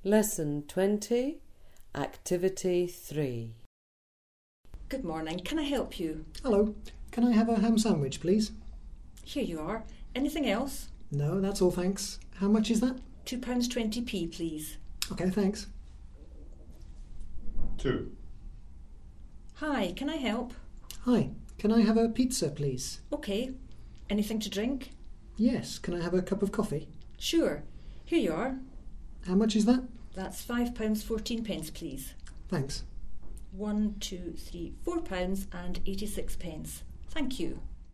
Lesson 20, Activity 3. Good morning. Can I help you? Hello. Can I have a ham sandwich, please? Here you are. Anything else? No, that's all, thanks. How much is that? £2.20p, please. Okay, thanks. 2. Hi, can I help? Hi. Can I have a pizza, please? Okay. Anything to drink? Yes. Can I have a cup of coffee? Sure. Here you are. How much is that? That's £5.14, please. Thanks. £1, £2, £3, £4 and 86 pence. Thank you.